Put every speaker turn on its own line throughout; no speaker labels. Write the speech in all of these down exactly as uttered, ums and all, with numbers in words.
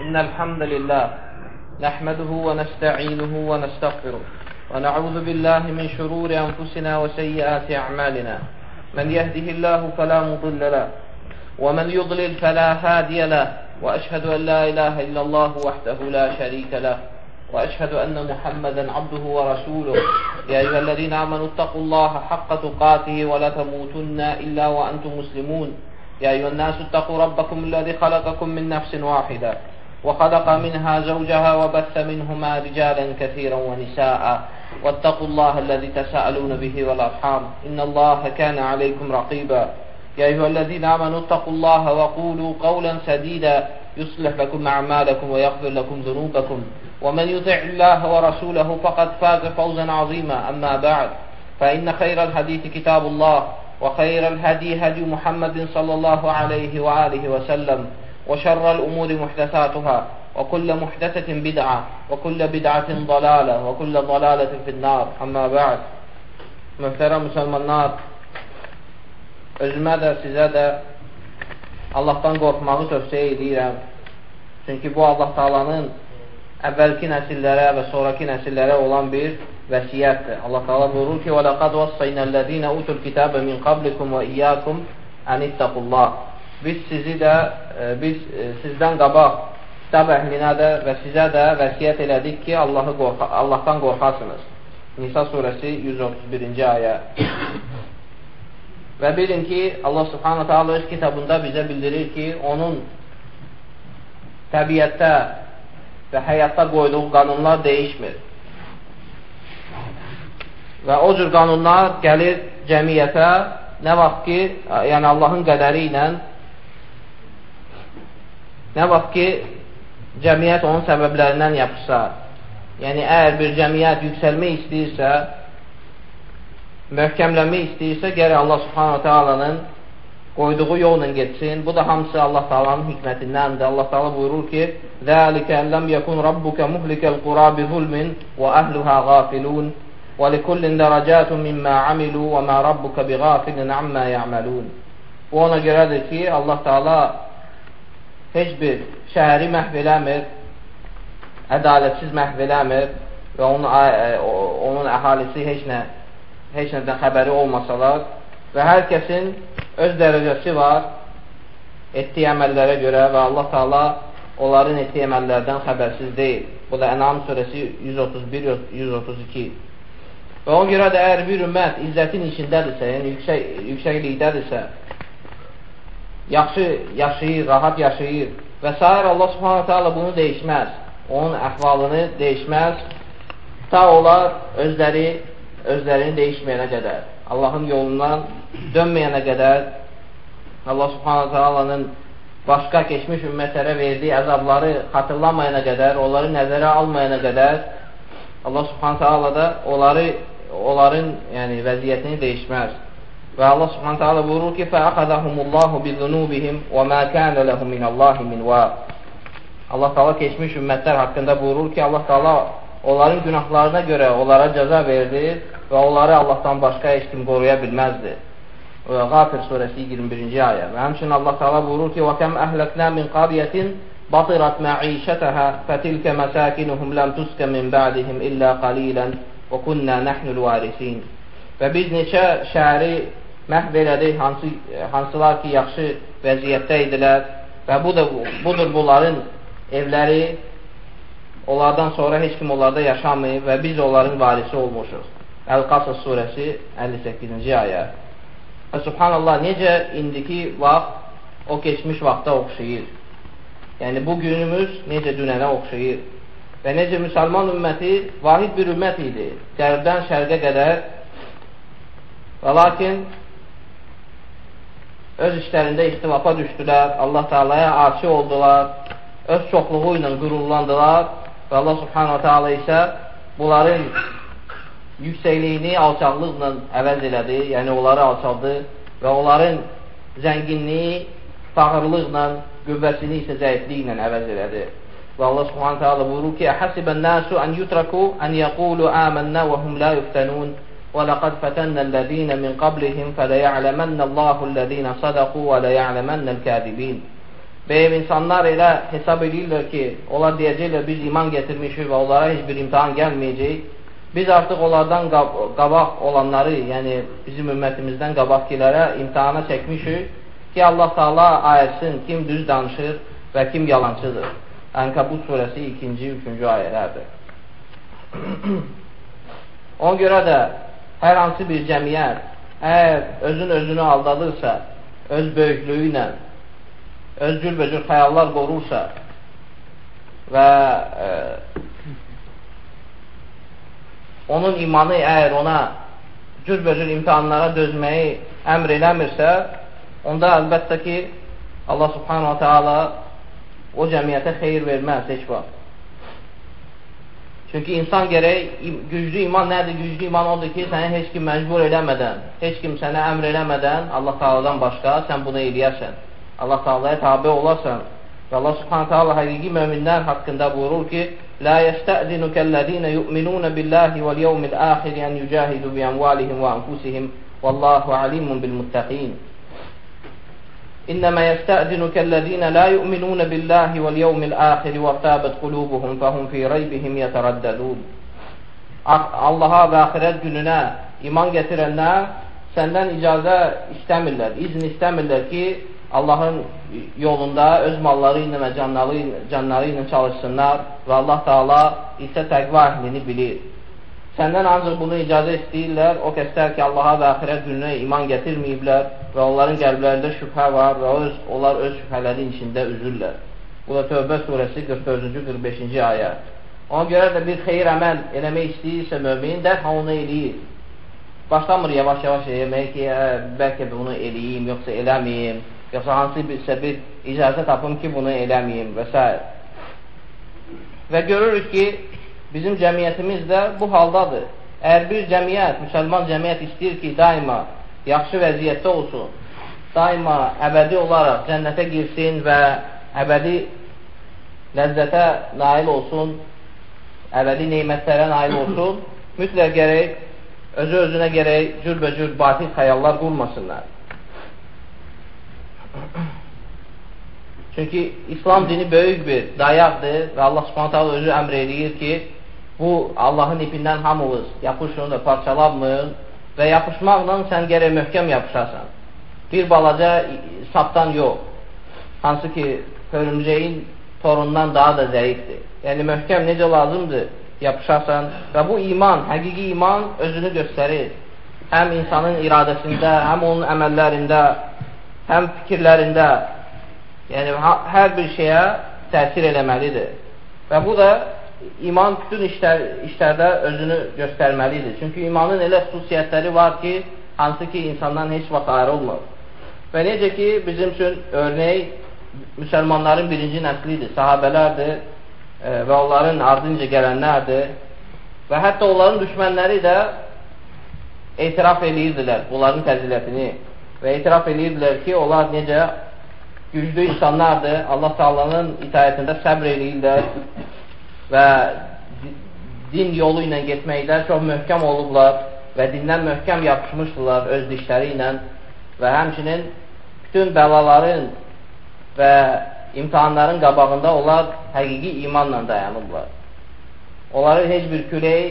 إن الحمد لله نحمده ونستعينه ونستغفره ونعوذ بالله من شرور أنفسنا وسيئات أعمالنا من يهده الله فلا مضل له ومن يضلل فلا هادي له وأشهد أن لا إله إلا الله وحده لا شريك له وأشهد أن محمدا عبده ورسوله يا أيها الذين آمنوا اتقوا الله حق تقاته ولا تموتن إلا وأنتم مسلمون يا أيها الناس اتقوا ربكم الذي خلقكم من نفس واحدة وخلق منها زوجها وبث منهما رجالا كثيرا ونساء واتقوا الله الذي تساءلون به والأرحام إن الله كان عليكم رقيبا يا أيها الذين آمنوا اتقوا الله وقولوا قولا سديدا يصلح لكم أعمالكم ويغفر لكم ذنوبكم ومن يطع الله ورسوله فقد فاز فوزا عظيما أما بعد فإن خير الحديث كتاب الله وخير الهدي هدي محمد صلى الله عليه وآله وسلم وشر الأمور محدثاتها وكل محدثة بدعة وكل بدعة ضلالة وكل ضلالة في النار أما بعد Möhtərəm müsəlmanlar, özümə də, sizə də Allahdan qorxmağı tövsiyə edirəm. Çünki bu Allah Taala'nın əvvəlki nəsillərə və sonraki nəsillərə olan bir vəsiyyətdir. Allah Taala buyurur ki: "Və laqad vassaynallazīne utul kitaba min qablikum və iyyakum an ittaqullah." Biz sizi də biz sizdən qabaq kitab əhlinə də və sizə də vəsiyyət elədik ki, Allahı qorxa Allahdan qorxasınız. Nisa surəsi yüz otuz birinci ayə. Və bilin ki, Allah Subhanahu taala öz kitabında bizə bildirir ki, onun təbiətdə və həyatda qoyduğu qanunlar dəyişmir. Və o cür qanunlar gəlir cəmiyyətə nə vaxt ki, yəni Allahın qədəri ilə nə vaxt ki, cəmiyyət onun səbəblərindən yapışsa, yəni əgər bir cəmiyyət yüksəlmək istəyirsə, möhkəmlənmək istəyirsə, gərək Allah Subhanahu Taala'nın qoyduğu yolla getsin. Bu da hamısı Allah Taala'nın hikmətindəndir. Allah Taala buyurur ki: "Zəlikə ələm yəkun rabbuka muhlikal qura bi zulmin və əhluha gafilun və likullin dərəcatun mimma amilu və ma rabbuka bighafilin amma ya'malun." Bu ona görədir ki, Allah Taala heç bir şəhəri məhv eləmir, ədalətsiz məhv eləmir və onun, onun əhalisi heç nə heç nədən xəbəri olmasalar və hər kəsin öz dərəcəsi var etdiyi əməllərə görə və Allah Taala onların etdiyi əməllərdən xəbərsiz deyil. Bu da Ənam surəsi yüz otuz bir yüz otuz iki. Və ona görə də əgər bir ümmət izzətin içindədirsə, yəni yüksək, yüksəklikdədirsə, yaxşı yaşayır, rahat yaşayır və s. Allah Subhanahu Taala bunu dəyişməz. Onun əhvalını dəyişməz. Ta onlar özləri özlərini dəyişməyənə qədər, Allahın yolundan dönməyənə qədər, Allah Subhanahu Taala'nın başqa keçmiş ümmətlərə verdiyi əzabları xatırlamayana qədər, onları nəzərə almayana qədər Allah Subhanahu Taala da onları, onların yəni, vəziyyətini dəyişməz. Və Allah Subhanahu Taala buyurur ki: "Fəəxədəhumullahu bizunubihim və mə kənə ləhum minallahi min vaq." Allah Taala keçmiş ümmətlər haqqında buyurur ki, Allah Taala onların günahlarına görə onlara cəza verdi və onları Allahdan başqa heç kim qoruya bilməzdi. Qafir surəsi iyirmi birinci ayə. Və həmçinin Allah Taala buyurur ki: "Və kəm əhləknə min qariyyətin batirat məişətəhə fətilkə məsakinuhum ləm tuskə min ba'dihim illə qalilən və kunnə nəhnul varisin." Və biz neçə şəhəri məhv elədik, hansı, hansılar ki, yaxşı vəziyyətdə idilər və bu da, budur bunların evləri, onlardan sonra heç kim onlarda yaşamayıb və biz onların varisi olmuşuz. Əl-Qasas surəsi əlli səkkizinci ayə. Və subhanallah, necə indiki vaxt o keçmiş vaxta oxşayır. Yəni bu günümüz necə dünənə oxşayır. Və necə müsəlman ümməti vahid bir ümmət idi. Qərbdən şərqə qədər. Və lakin öz işlərində ixtilafa düşdülər, Allah Taala'ya asi oldular, öz çoxluğu ilə qürurlandılar və Allah Subhanahu Taala isə bunların yüksəkliyini alçaqlıqla əvəz elədi, yəni onları alçaldı və onların zənginliyi fağırlıqla, qüvvəsini isə zəifliklə əvəz elədi. Və Allah Subhanahu Taala buyurur ki: "Həsibən nasu an yutraku an yaqulu amanna və hum la yuftanun." وَلَقَدْ فَتَنَّ الَّذ۪ينَ مِنْ قَبْلِهِمْ فَلَيَعْلَمَنَّ اللّٰهُ الَّذ۪ينَ صَدَقُوا وَلَيَعْلَمَنَّ الْكَاذِب۪ينَ Bəyəm insanlar elə hesab edirlər ki, onlar deyəcəklər, biz iman getirmişik və onlara heç bir imtihan gəlməyəcək. Biz artıq onlardan qabaq olanları, yəni bizim ümmətimizdən qabaqkilərə imtihana çəkmişik ki, Allah Taala ayırsın kim düz danışır və kim yalancıdır. Ənkabut surəsi ikinci, üçüncü ayələrdir. Ona görə də hər hansı bir cəmiyyət əgər özün özünü aldadırsa, öz böyüklüyü ilə, öz cürbəcür xəyallar qorursa və e, onun imanı əgər ona cürbəcür imtihanlara dözməyi əmr eləmirsə, onda əlbəttə ki, Allah subhanahu wa ta'ala o cəmiyyətə xeyir verməz heç vaxt. Çünki insan gərək, güclü iman nədir? Güclü iman odur ki, səni heç kim məcbur eləmədən, heç kim sənə əmr eləmədən Allah Taala'dan başqa sən bunu eləyərsən. Allah Taala'ya tabi olarsan. Və Allah subhanahu ta'ala həqiqi möminlər haqqında buyurur ki, لَا يَسْتَأْذِنُكَ الَّذ۪ينَ يُؤْمِنُونَ بِاللّٰهِ وَالْيَوْمِ الْآخِرِ أَنْ يُجَاهِدُوا بِأَمْوَالِهِمْ وَأَنْفُسِهِمْ وَاللّٰهُ عَلِيمٌ بِالْمُتَّقِينَ إنما يستأذنك الذين لا يؤمنون بالله واليوم الآخر وارتابت قلوبهم فهم في ريبهم يترددون. Allaha və axirət gününə iman gətirənlər səndən icazə istəmirlər, izin istəmirlər ki, Allahın yolunda öz malları ilə və canları, canları ilə çalışsınlar və Allah Taala isə təqva əhlini bilir. Səndən ancaq bunu icazə istəyirlər o kəslər ki, Allaha və axirət gününə iman gətirməyiblər və onların qəlblərində şübhə var və öz, onlar öz şübhələrin içində üzürlər. Bu da Tövbə surəsi qırx dördüncü qırx beşinci ayə. Ona görə də bir xeyir əməl eləmək istəyirsə mömin, dərhal onu eləyir. Başlamır yavaş-yavaş eləmək ki, bəlkə bunu eləyim, yoxsa eləməyim, yoxsa hansı birsə bir icazə tapım ki, bunu eləməyim və s. Və görürük ki, bizim cəmiyyətimiz də bu haldadır. Əgər bir cəmiyyət, müsəlman cəmiyyət istəyir ki, daima yaxşı vəziyyətdə olsun, daima əbədi olaraq cənnətə girsin və əbədi ləzzətə nail olsun, əbədi neymətlərə nail olsun, mütləq gərək, özü özünə gərək cürbəcür batil xəyallar qurmasınlar. Çünki İslam dini böyük bir dayaqdır və Allah subhanahu ta'ala özü əmr edir ki, bu Allahın ipindən hamımız yapışın və parçalanmayın və yapışmaqla sən gərək möhkəm yapışasan. Bir balaca sapdan yox. Hansı ki, hörümceyin torundan daha da zəifdir. Yəni, möhkəm necə lazımdır yapışasan və bu iman, həqiqi iman özünü göstərir. Həm insanın iradəsində, həm onun əməllərində, həm fikirlərində, yəni hər bir şeyə təsir eləməlidir. Və bu da iman bütün işlər, işlərdə özünü göstərməlidir. Çünki imanın elə xüsusiyyətləri var ki, hansı ki, insandan heç vaxt ayrılmır. Və necə ki, bizim üçün örnək müsəlmanların birinci nəslidir, sahabələrdir e, və onların ardınca gələnlərdir. Və hətta onların düşmənləri də etiraf edirdilər bunların fəzilətini və etiraf edirdilər ki, onlar necə güclü insanlardır, Allah Taala'nın itaətində səbr edirlər və din yolu ilə getməkdə çox möhkəm olublar və dindən möhkəm yapışmışdılar öz dişləri ilə və həmçinin bütün bəlaların və imtihanların qabağında onlar həqiqi imanla dayanıblar. Onları heç bir külək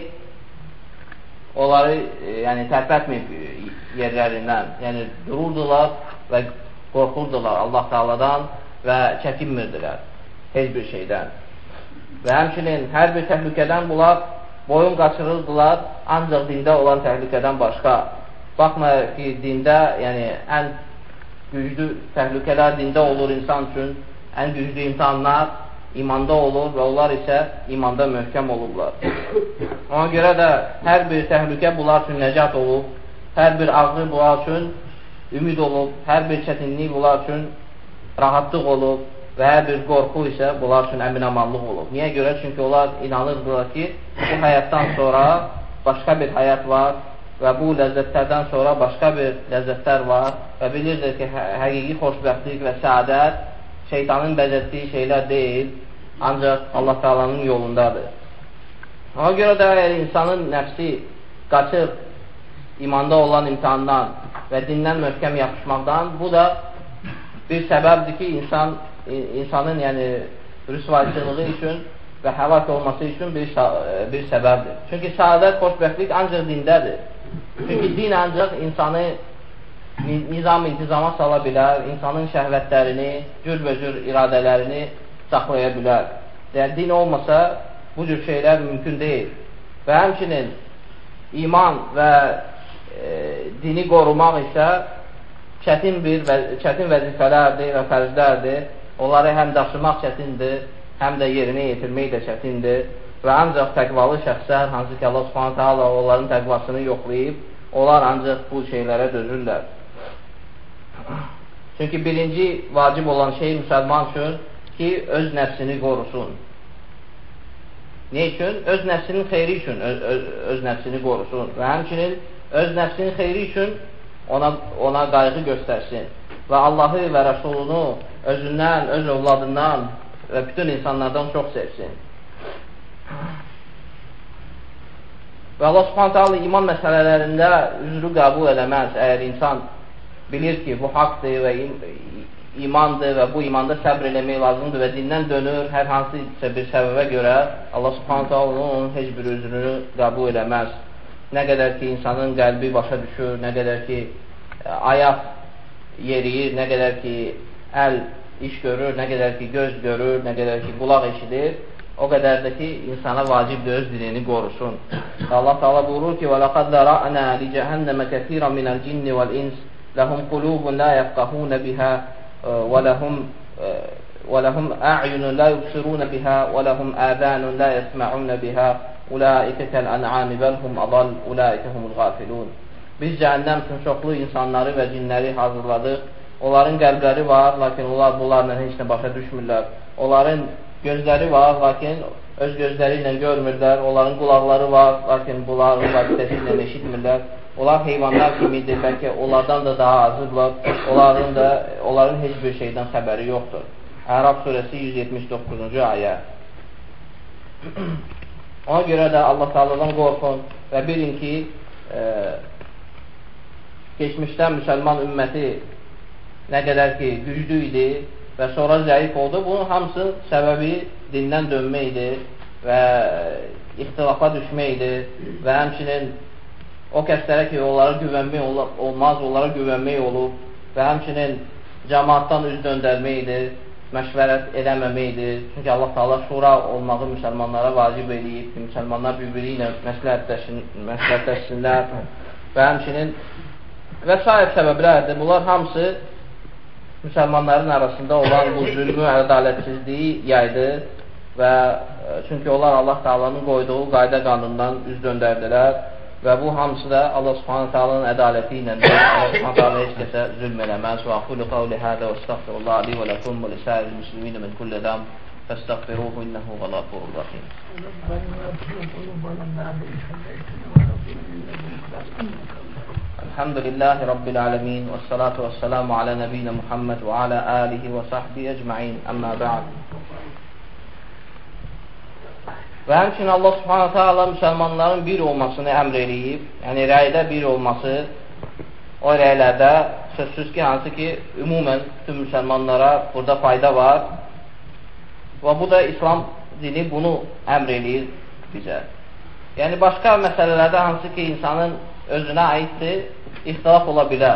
onları e, yəni, tərpətməyib yerlərindən, yəni dururdular və qorxurdular Allah Taala'dan və çəkinmirdilər heç bir şeydən. Və həmçinin hər bir təhlükədən bunlar boyun qaçırırdılar, ancaq dində olan təhlükədən başqa. Baxmayır ki, dində, yəni ən güclü təhlükələr dində olur insan üçün, ən güclü imtihanlar imanda olur və onlar isə imanda möhkəm olurlar. Ona görə də hər bir təhlükə bunlar üçün nəcat olub, hər bir ağrı bunlar üçün ümid olub, hər bir çətinlik bunlar üçün rahatlıq olub və hər bir qorxu isə bunlar üçün əmin-amanlıq olub. Niyə görə? Çünki onlar inanırdılar ki, bu həyatdan sonra başqa bir həyat var və bu ləzzətlərdən sonra başqa bir ləzzətlər var və bilirdir ki, hə həqiqi xoşbəxtlik və səadət şeytanın bəzətdiyi şeylər deyil, ancaq Allah Taala'nın yolundadır. Ona görə də əgər insanın nəfsi qaçır imanda olan imtihandan və dindən möhkəm yapışmaqdan, bu da bir səbəbdir ki, insan insanın yəni rüsvayçılığı üçün və həlak olması üçün bir, bir səbəbdir. Çünki səadət, xoşbəxtlik ancaq dindədir. Çünki din ancaq insanı nizam intizama sala bilər, insanın şəhvətlərini, cürbəcür iradələrini saxlaya bilər. Yəni, din olmasa bu cür şeylər mümkün deyil. Və həmçinin iman və e, dini qorumaq isə çətin, bir, çətin vəzifələrdir və fərzlərdir. Onları həm daşımaq çətindir, həm də yerinə yetirmək də çətindir. Və ancaq təqvalı şəxslər, hansı ki Allah Subhanahu taala onların təqvasını yoxlayıb, onlar ancaq bu şeylərə dözürlər. Çünki birinci vacib olan şey müsəlman üçün ki, öz nəfsini qorusun. Ne üçün? Öz nəfsinin xeyri üçün öz, öz, öz nəfsini qorusun. Və həmçinin öz nəfsinin xeyri üçün ona, ona qayğı göstərsin. Və Allahı və Rəsulunu özündən, öz övladından və bütün insanlardan çox sevsin. Və Allah Subhanahu taala iman məsələlərində üzrü qəbul eləməz. Əgər insan bilir ki, bu haqdır və imandır və bu imanda səbr eləmək lazımdır və dindən dönür hər hansısa bir səbəbə görə Allah Subhanahu taala onun heç bir üzrünü qəbul eləməz. Nə qədər ki, insanın qəlbi başa düşür, nə qədər ki, ayaq yeriyir, nə qədər ki, əl iş görür, nə qədər ki, göz görür, nə qədər ki, qulaq eşidir, o qədər də ki, insana vacibdir öz dilini qorusun. Allah Teala buyurur ki: وَلَقَدْ ذَرَأْنَا لِجَهَنَّمَ كَثِيرًا مِنَ الْجِنِّ وَالْإِنسِ لَهُمْ قُلُوبٌ لَا يَفْقَهُونَ بِهَا وَلَهُمْ وَلَهُمْ أَعْيُنٌ لَا يُبْصِرُونَ بِهَا وَلَهُمْ آذَانٌ لَا يَسْمَعُونَ بِهَا أُولَٰئِكَ كَالْأَنْعَامِ بَلْ هُمْ أَضَلُّ أُولَٰئِكَ هُمُ الْغَافِلُونَ. Biz cəhənnəm üçün çoxlu insanları və cinləri hazırladıq. Onların qəlbləri var, lakin onlar bunlarla heç nə başa düşmürlər. Onların gözləri var, lakin öz gözləri ilə görmürlər. Onların qulaqları var, lakin bunların vasitəsi ilə eşitmirlər. Onlar heyvanlar kimidir, bəlkə onlardan da daha azıdırlar. Onların da onların heç bir şeydən xəbəri yoxdur. Ərəb surəsi yüz yetmiş doqquzuncu ayə. Ona görə də Allah Taala'dan qorxun və bilin ki, e, geçmişdən müsəlman ümməti nə qədər ki güclü idi və sonra zəif oldu. Bunun hamısı səbəbi dindən dönməkdir və ixtilafa düşməkdir və həmçinin o kəslərə ki, onlara güvənmək olmaz, onlara güvənmək olub və həmçinin cəmaatdan üz döndərməkdir, məşvərət eləməməkdir. Çünki Allah Teala şura olmağı müsəlmanlara vacib edib ki, müsəlmanlar bir-biri ilə məsləhətləşsinlər və həmçinin və sair səbəblərdir. Bunlar hamısı müsəlmanların arasında olan bu zülmü, ədalətsizliyi yaydı və çünki onlar Allah Teala'nın qoyduğu qayda qanundan üz döndərdilər və bu hamısı da Allah Subhanahu Taala'nın ədaləti ilə Allah Subhanahu Taala heç kəsə zülm eləməz. Və aqulu qavli hada və estəğfirullah li və lakum və lisa'iril muslimin min kulli zam fəstəğfiruhu innehu ghafurur rahim. Elhamdülillahi Rabbil alemin və salatu və selamu alə nəbiyyina Muhammed və alə alihi və sahbihi ecma'in. Əmmə ba'd. Və həmçinin Allah Subhanahu Taala müsəlmanların bir olmasını əmr eləyib. Yəni, rəydə bir olması, o rəylərdə sözsüz ki, hansı ki, ümumən bütün müsəlmanlara burada fayda var. Və bu da İslam dini bunu əmr eləyir bizə. Yəni, başqa məsələlərdə hansı ki, insanın özünə aiddir, ixtilaf ola bilər.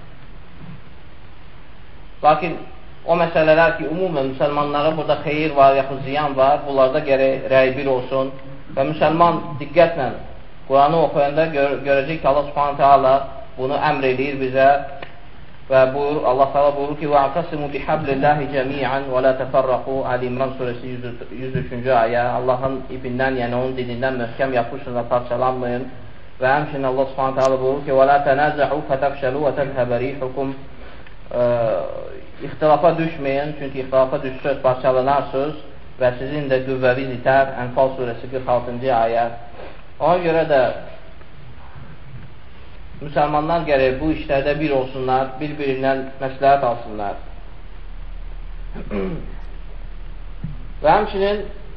Lakin o məsələlər ki, umumən müsəlmanlara burada xeyir var, yaxud ziyan var, bunlarda gərək rəy bir olsun və müsəlman diqqətlə Quranı oxuyanda gör görəcək ki, Allah Subhanahu Taala bunu əmr eləyir bizə və buyur, Allah Taala buyurur ki: "Va'tasimu bihablillahi cemi'an və la tafarraqu." Ali İmran surəsi yüz üçüncü ayə. Allahın ipindən, yəni onun dinindən möhkəm yapışın və parçalanmayın. Və həmçinin Allah Subhanahu Taala buyurur ki: "Və la tanaza'u fatafshalu və tadhhab rihukum." İxtilafa düşməyin, çünki ixtilafa düşsəz parçalanarsınız və sizin də qüvvəviz itər. Ənfal surəsi qırx altıncı ayə. Ona görə də müsəlmanlar gərək bu işlərdə bir olsunlar, bir-birindən məsləhət alsınlar. Və həmçinin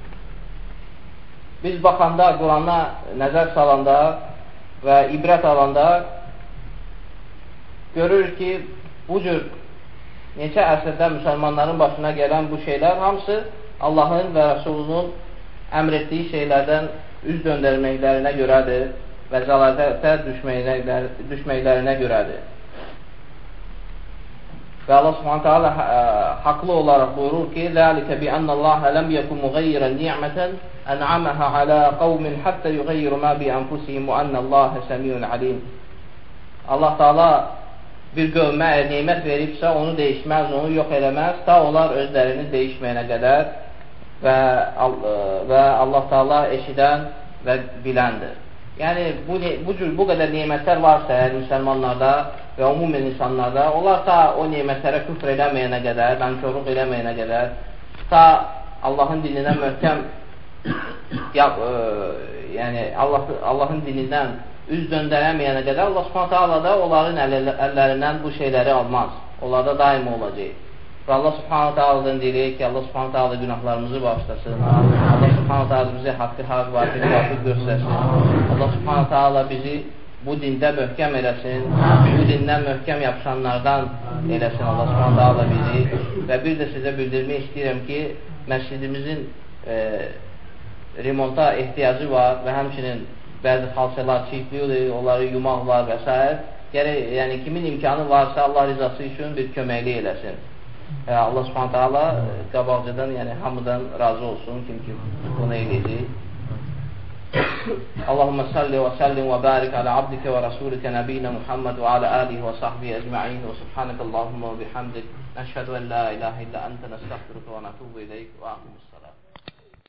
biz baxanda, Qurana nəzər salanda və ibrət alanda görürük ki, bu cür neçə əsrdə müsəlmanların başına gələn bu şeylər hamısı Allahın və Rəsulunun əmr etdiyi şeylərdən üz döndərməklərinə görədir və zəlalətə düşməklərinə görədir. Və Allah Subhanahu taala haqlı olaraq buyurur ki: "Zəlikə bi annallaha lam yekun mughayyiran ni'matan an'amaha ala qaumin hatta yughayyiru ma bi anfusihim və annallaha semiun alim." Allah Taala bir qövmə nemət veribsə, onu dəyişməz, onu yox eləməz, ta onlar özlərini dəyişməyənə qədər və, və Allah Taala eşidən və biləndir. Yəni, bu, bu, cür, bu qədər nemətlər varsa əgər müsəlmanlarda və umumən insanlarda, onlar ta o nemətlərə küfr eləməyənə qədər, nankörlük eləməyənə qədər, ta Allahın dinindən möhkəm yap, ə, yəni Allah, Allahın dinindən üz döndərəməyənə qədər Allah Subhanahu taala da onların əl əllərindən bu şeyləri almaz. Onlarda daim olacaq. Və Allah Subhanahu taaladan deyirik ki, Allah Subhanahu taala günahlarımızı bağışlasın. Allah Subhanahu taala bizi haqqı haqq vaqiq vaqiq göstərsin. Allah Subhanahu taala bizi bu dində möhkəm eləsin. Bu dindən möhkəm yapışanlardan eləsin Allah Subhanahu taala bizi. Və bir də sizə bildirmək istəyirəm ki, məscidimizin e, remonta ehtiyacı var və həmçinin bəzi xalçalar çirkliyordur, onları yumaq var və s. Gərək, yəni kimin imkanı varsa Allah rizası üçün bir köməkli eləsin. E, Allah Subhanahu taala qabaqcadan, yəni hamıdan razı olsun, kim ki bunu eləyəcək. Allahümme salli və sallim və barik alə abdikə və rasulikə nəbiyyina Muhammed və alə alihi və sahbihi əcma'in və subhanəkəllahumma və bihamdik nəşhədu ən la ilahə illə əntə nəstəxfiruka və nətubu iləyik və aqimussalam.